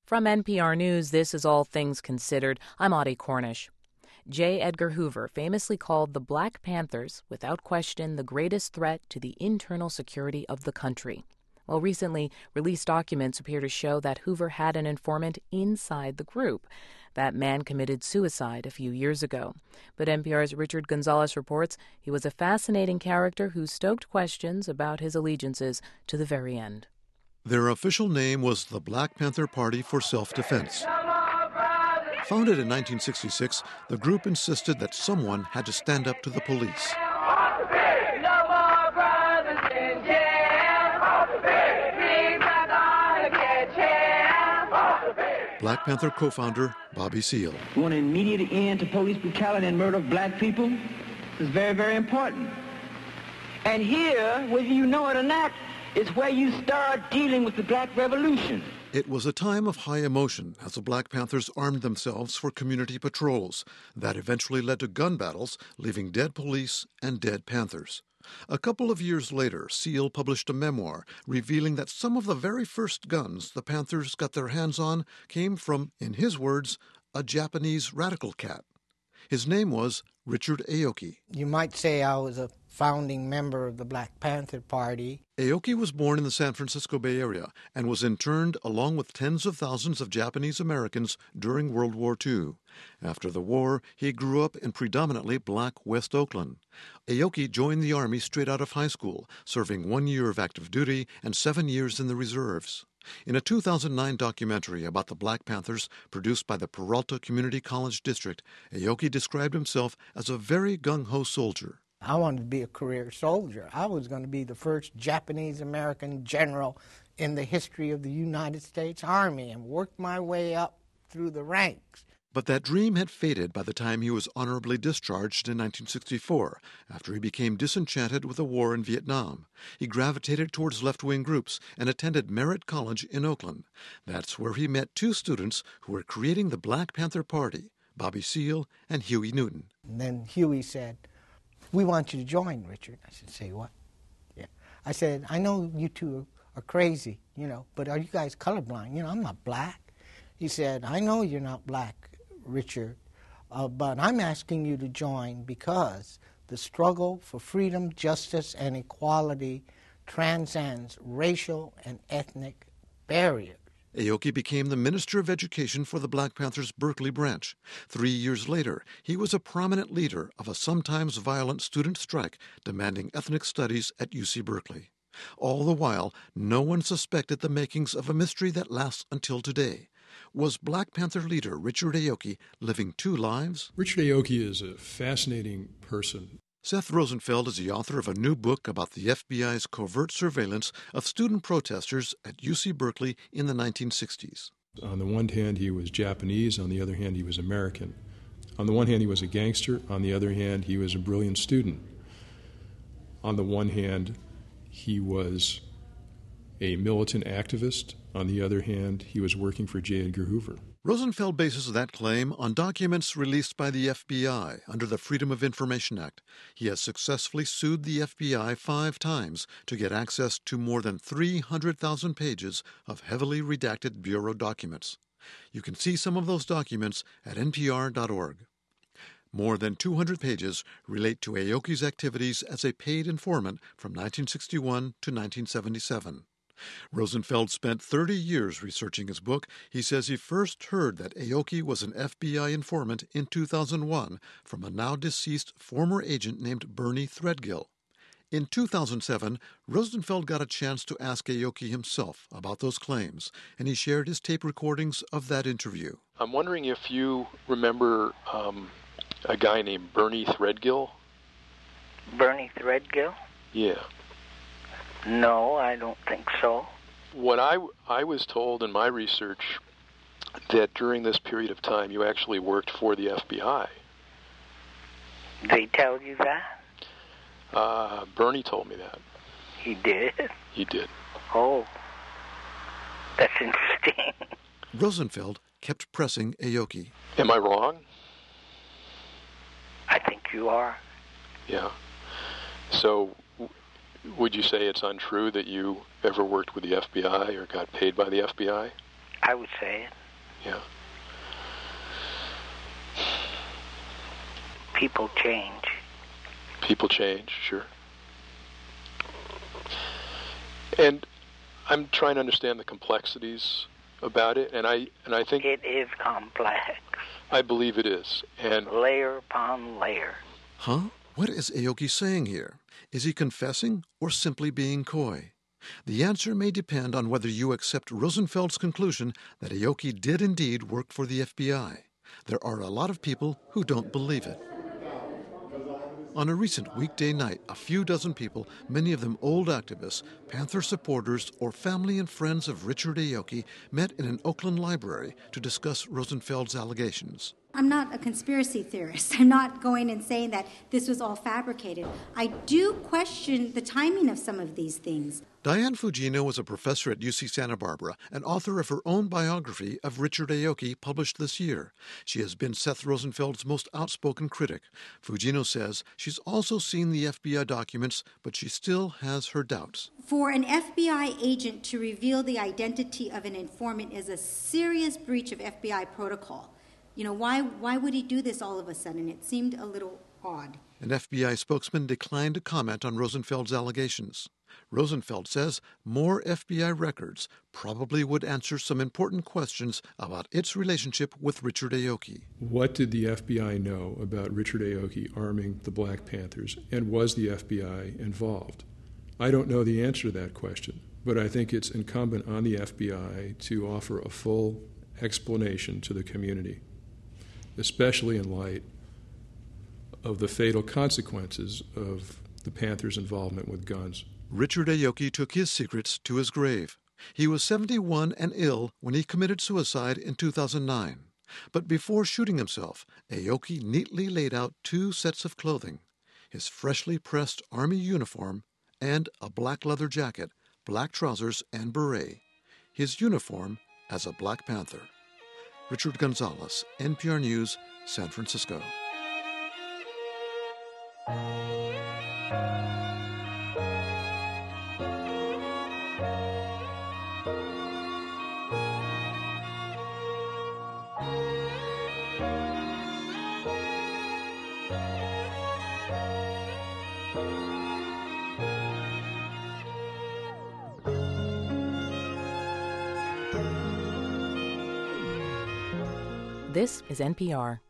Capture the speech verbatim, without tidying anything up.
From N P R News, this is All Things Considered. I'm Audie Cornish. J. Edgar Hoover famously called the Black Panthers, without question, the greatest threat to the internal security of the country. Well, recently released documents appear to show that Hoover had an informant inside the group. That man committed suicide a few years ago. But N P R's Richard Gonzalez reports he was a fascinating character who stoked questions about his allegiances to the very end. Their official name was the Black Panther Party for Self-Defense. Founded in nineteen sixty-six, the group insisted that someone had to stand up to the police. Black Panther co-founder Bobby Seale. We want an immediate end to police brutality and murder of black people. This is very, very important. And here, whether you know it or not, is where you start dealing with the Black Revolution. It was a time of high emotion as the Black Panthers armed themselves for community patrols. That eventually led to gun battles, leaving dead police and dead Panthers. A couple of years later, Seale published a memoir revealing that some of the very first guns the Panthers got their hands on came from, in his words, a Japanese radical cat. His name was Richard Aoki. You might say I was a founding member of the Black Panther Party. Aoki was born in the San Francisco Bay Area and was interned along with tens of thousands of Japanese Americans during World War Two. After the war, he grew up in predominantly black West Oakland. Aoki joined the Army straight out of high school, serving one year of active duty and seven years in the reserves. In a two thousand nine documentary about the Black Panthers produced by the Peralta Community College District, Aoki described himself as a very gung-ho soldier. I wanted to be a career soldier. I was going to be the first Japanese-American general in the history of the United States Army and work my way up through the ranks. But that dream had faded by the time he was honorably discharged in nineteen sixty-four, after he became disenchanted with the war in Vietnam. He gravitated towards left-wing groups and attended Merritt College in Oakland. That's where he met two students who were creating the Black Panther Party, Bobby Seale and Huey Newton. And then Huey said, "We want you to join, Richard." I said, "Say what?" Yeah. I said, "I know you two are crazy, you know, but are you guys colorblind? You know, I'm not black." He said, "I know you're not black, Richard, uh, but I'm asking you to join because the struggle for freedom, justice, and equality transcends racial and ethnic barriers." Aoki became the Minister of Education for the Black Panthers' Berkeley branch. Three years later, he was a prominent leader of a sometimes violent student strike demanding ethnic studies at U C Berkeley. All the while, no one suspected the makings of a mystery that lasts until today. Was Black Panther leader Richard Aoki living two lives? Richard Aoki is a fascinating person. Seth Rosenfeld is the author of a new book about the F B I's covert surveillance of student protesters at U C Berkeley in the nineteen sixties. On the one hand, he was Japanese. On the other hand, he was American. On the one hand, he was a gangster. On the other hand, he was a brilliant student. On the one hand, he was a militant activist. On the other hand, he was working for J. Edgar Hoover. Rosenfeld bases that claim on documents released by the F B I under the Freedom of Information Act. He has successfully sued the F B I five times to get access to more than three hundred thousand pages of heavily redacted Bureau documents. You can see some of those documents at N P R dot org. More than two hundred pages relate to Aoki's activities as a paid informant from nineteen sixty-one to nineteen seventy-seven. Rosenfeld spent thirty years researching his book. He says he first heard that Aoki was an F B I informant in two thousand one from a now-deceased former agent named Bernie Threadgill. In two thousand seven, Rosenfeld got a chance to ask Aoki himself about those claims, and he shared his tape recordings of that interview. I'm wondering if you remember um, a guy named Bernie Threadgill? Bernie Threadgill? Yeah. No, I don't think so. What I, I was told in my research that during this period of time you actually worked for the F B I. They tell you that? Uh, Bernie told me that. He did? He did. Oh, that's interesting. Rosenfeld kept pressing Aoki. Am I wrong? I think you are. Yeah. So would you say it's untrue that you ever worked with the F B I or got paid by the F B I? I would say it. Yeah. People change. People change, sure. And I'm trying to understand the complexities about it, and I and I think It is complex. I believe it is. And Layer upon layer. Huh? What is Aoki saying here? Is he confessing or simply being coy? The answer may depend on whether you accept Rosenfeld's conclusion that Aoki did indeed work for the F B I. There are a lot of people who don't believe it. On a recent weekday night, a few dozen people, many of them old activists, Panther supporters, or family and friends of Richard Aoki, met in an Oakland library to discuss Rosenfeld's allegations. I'm not a conspiracy theorist. I'm not going and saying that this was all fabricated. I do question the timing of some of these things. Diane Fujino was a professor at U C Santa Barbara and author of her own biography of Richard Aoki published this year. She has been Seth Rosenfeld's most outspoken critic. Fujino says she's also seen the F B I documents, but she still has her doubts. For an F B I agent to reveal the identity of an informant is a serious breach of F B I protocol. You know, why, why would he do this all of a sudden? It seemed a little odd. An F B I spokesman declined to comment on Rosenfeld's allegations. Rosenfeld says more F B I records probably would answer some important questions about its relationship with Richard Aoki. What did the F B I know about Richard Aoki arming the Black Panthers, and was the F B I involved? I don't know the answer to that question, but I think it's incumbent on the F B I to offer a full explanation to the community, especially in light of the fatal consequences of the Panthers' involvement with guns. Richard Aoki took his secrets to his grave. He was seventy-one and ill when he committed suicide in two thousand nine. But before shooting himself, Aoki neatly laid out two sets of clothing, his freshly pressed Army uniform and a black leather jacket, black trousers, and beret, his uniform as a Black Panther. Richard Gonzalez, N P R News, San Francisco. This is N P R.